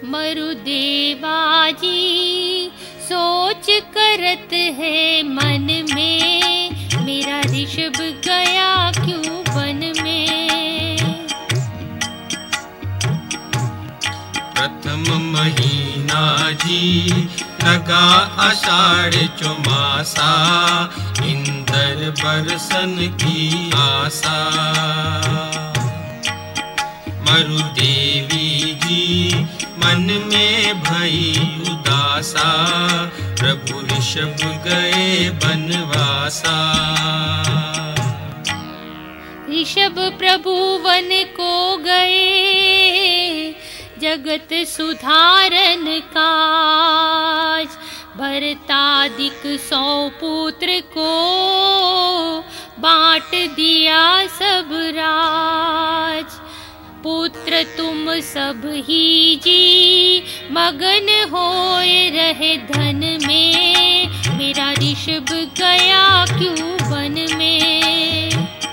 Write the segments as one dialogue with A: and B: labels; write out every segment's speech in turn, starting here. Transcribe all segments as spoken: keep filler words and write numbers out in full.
A: मरुदेवा जी सोच करत है मन में, मेरा ऋषभ गया क्यों वन में।
B: प्रथम महीना जी लगा आषाढ़ चौमासा, इंद्र बरसन की आशा। मरुदेवी जी मन में भई उदासा, प्रभु ऋषभ गए बनवासा।
A: ऋषभ प्रभु वन को गए, जगत सुधारन काज। भरतादिक सौ पुत्र को बांट दिया सब राज। पुत्र तुम सब ही जी मगन होए रहे धन में, मेरा ऋषभ गया क्यों वन में।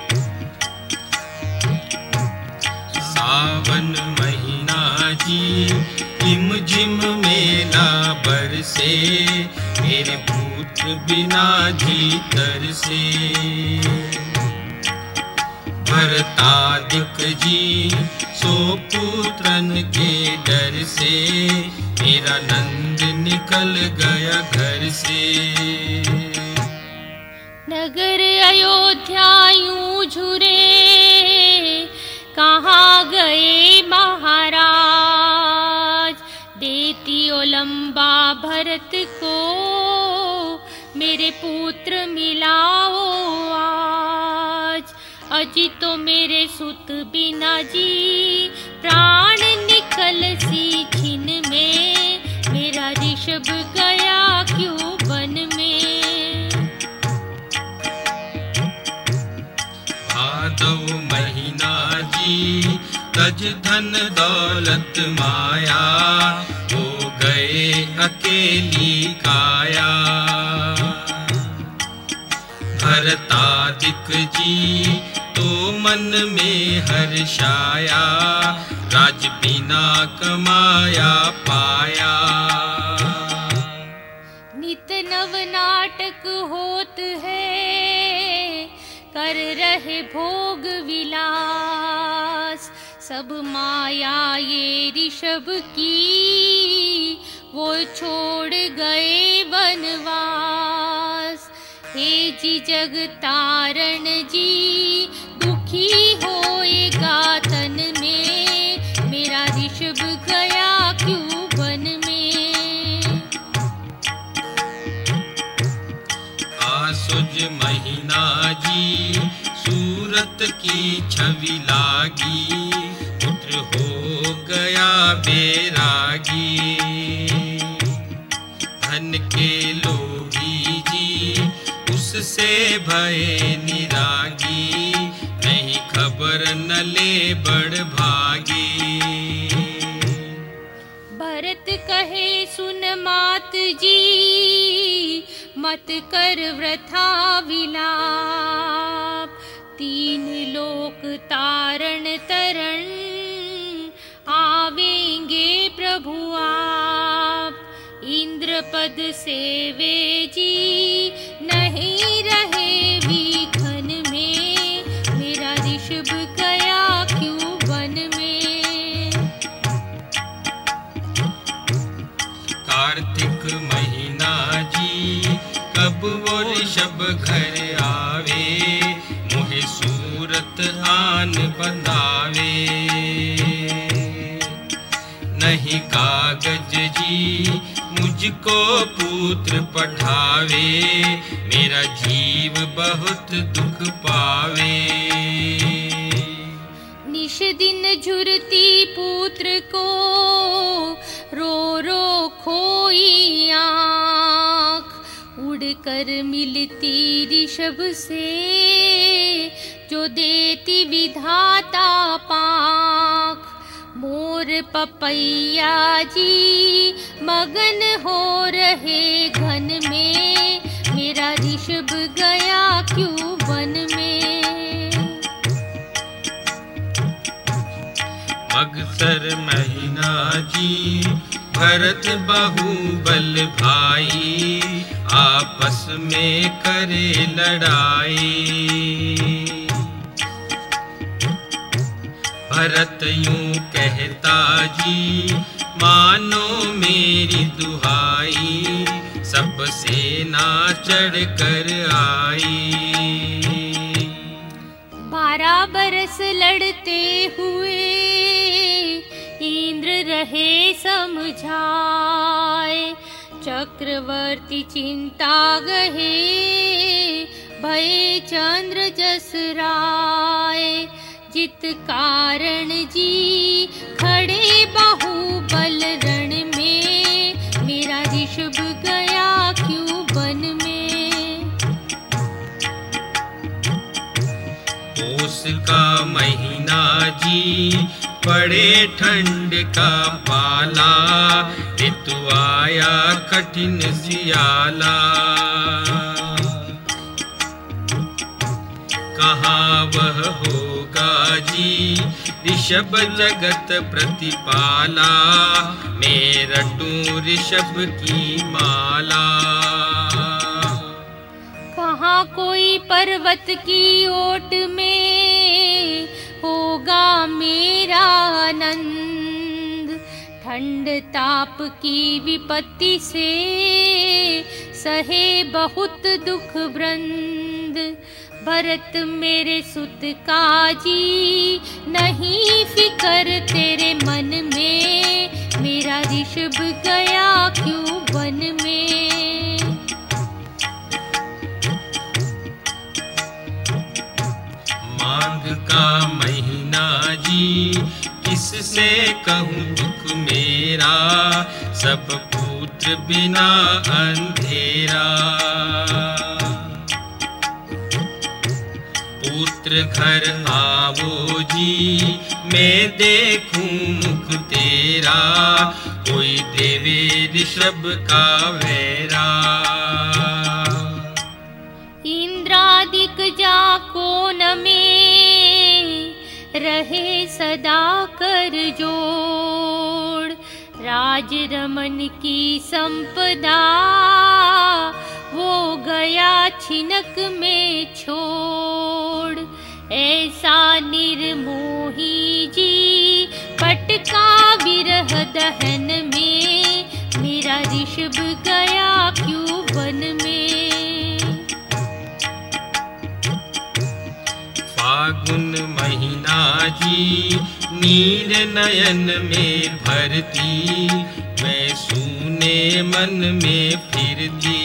B: सावन महीना जी रिम झिम मेला बरसे, मेरे पुत्र बिना जी तरसे। भरतादिक जी सो पुत्रन के डर से, मेरा नंद निकल गया घर से।
A: नगर अयोध्या यूं झुरे, कहाँ गए महाराज। देती ओ लंबा भरत को, मेरे पुत्र मिलाओ आज। अजी तो मेरे सुत बिना जी प्राण निकल सी छिन में, मेरा ऋषभ गया क्यों वन में।
B: भादव महीना जी तज धन दौलत माया, हो गए अकेली काया। भरतादिक जी तो मन में हर्षाया, राज बिना कमाया पाया।
A: नित नव नाटक होत है, कर रहे भोग विलास। सब माया ये ऋषभ की, वो छोड़ गए वनवास। हे जी जग तारण जी दुखी होएगा तन में, मेरा ऋषभ गया क्यों वन में।
B: आसुज महीना जी सूरत की छवि लागी, पुत्र हो गया बैरागी। धन के लोभी जी उससे भये निरागी, नहीं खबर न ले बड़ भागी।
A: भरत कहे सुन मात जी, मत कर वृथा विलाप। तीन लोक तारण तरण, आवेंगे प्रभु आप। इंद्र पद सेवे जी, नहीं रहे विघन में, मेरा ऋषभ गया क्यों वन में।
B: कार्तिक महीना जी कब वो ऋषभ घर आवे, मोहे सूरत आन बंधावे। नहीं कागज जी मुझको पुत्र पठावे, मेरा जीव बहुत दुख पावे।
A: निश दिन झुरती पुत्र को, रो रो खोई आँख। उड़कर मिलती ऋषभ से, जो देती विधाता पाँख। मोर पपैया जी मगन हो रहे घन में, मेरा ऋषभ गया क्यों वन में।
B: मगसर महीना जी भरत बाहुबल भाई, आपस में करे लड़ाई। भरत यूं कहता जी मानो मेरी दुहाई, सब सेना चढ़ कर आई।
A: बारह बरस लड़ते हुए इंद्र रहे समझाए, चक्रवर्ती चिंता गहे भय चंद्र जस राय। जित कारण जी खड़े बाहुबल रण में, मेरा ऋषभ गया क्यों वन में।
B: पोष का महीना जी पड़े ठंड का पाला, ऋतु आया कठिन सियाला। कहाँ वह होगा जी ऋषभ जगत प्रतिपाला, मैं रटूं ऋषभ की माला।
A: कहाँ कोई पर्वत की ओट में होगा मेरा आनंद, ठंड ताप की विपत्ति से सहे बहुत दुख वृंद। भरत मेरे सुत काजी नहीं फिकर तेरे मन में, मेरा ऋषभ गया क्यों वन में।
B: माघ का महीना जी किससे कहूँ दुख मेरा, सब पुत्र बिना अंधेरा। पुत्र घर आवो जी मैं देखूं मुख तेरा, कोई देवे ऋषभ का वैरा।
A: इंद्रादिक जा कोन में रहे सदा कर जोड़, राज रमन की संपदा वो गया छिनक में छोड़। ऐसा निर्मोही जी पटका विरह दहन में, मेरा ऋषभ गया क्यों वन में।
B: फागुन महीना जी नीर नयन में भरती, मैं सूने मन में फिरती।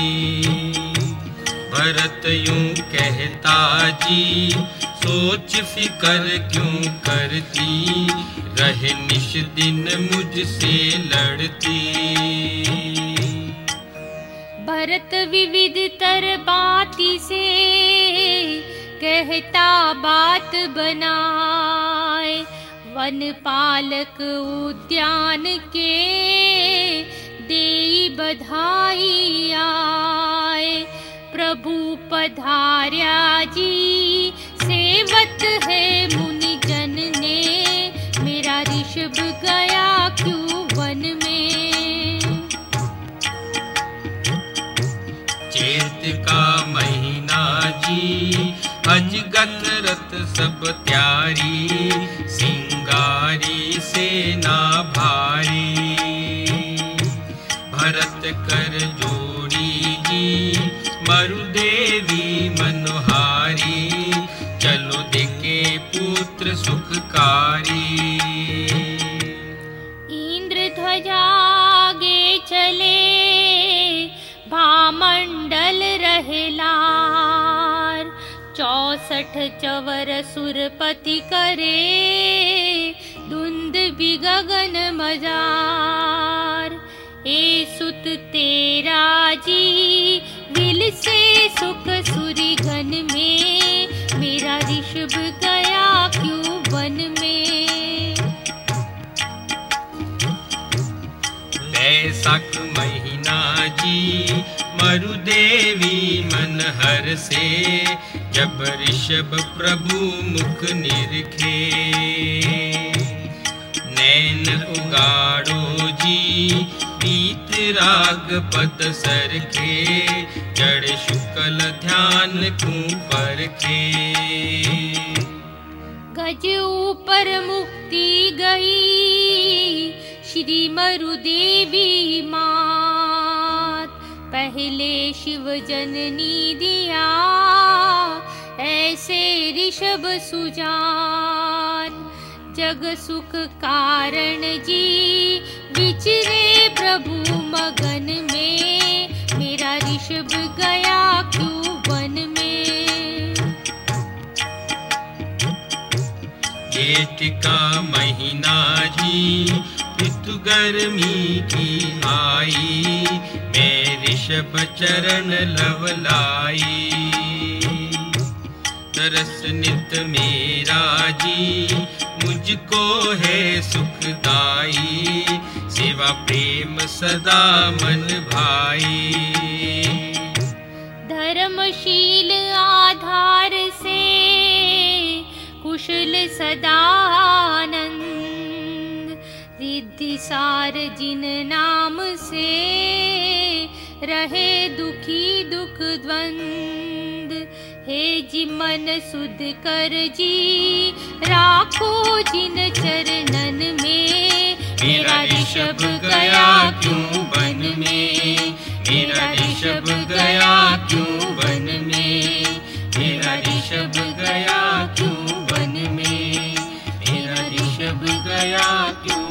B: भरत यूं कहता जी सोच फिकर क्यों करती, रहे निश दिन मुझसे लड़ती।
A: भरत विविध तर बाती से कहता बात बनाए, वन पालक उद्यान के देई बधाई आए। प्रभु पधार्या जी सेवत है मुनि जन ने, मेरा ऋषभ गया क्यों वन में।
B: चैत का महीना जी अजगत रथ सब त्यारी, सिंगारी सेना भारी। भरत कर जोड़ी जी मरुदेवी मनोहारी, चलो देखे पुत्र सुखकारी।
A: इंद्र ध्वजा गे चले भामंडल रहे लार, चौसठ चवर सुरपति करे धुंध भी गगन मजार। ए सुत तेरा जी विल से सुख सुरी घन में, मेरा ऋषभ गया क्यों वन में।
B: बैसाख महीना जी मरुदेवी मन हर से, जब ऋषभ प्रभु मुख निरखे। नैन उगाड़ो जी, पीत राग पद सरखे, जड़ शुक्ल ध्यान क्यों परखे।
A: गज ऊपर मुक्ति गई, श्री मरुदेवी मात, पहले शिव जननी दिया, ऐसे ऋषभ सुजान। जग सुख कारण जी, विचरे प्रभु मगन में, मेरा ऋषभ गया क्यों वन में।
B: जेठ का महीना जी, ऋतु गर्मी की आई, मैं ऋषभ चरण लवलाई। तरस नित मेरा जी, मुझको है सुखदाई, सेवा प्रेम सदा मन भाई।
A: धर्मशील आधार से, कुशल सदानंद, रिद्धि सार जिन नाम से, रहे दुखी दुख द्वंद। हे जी मन सुध कर जी, राखो जिन चरणन में, मेरा ऋषभ गया क्यों वन में, मेरा ऋषभ गया क्यों वन में, मेरा ऋषभ गया क्यों वन में, मेरा ऋषभ गया क्यों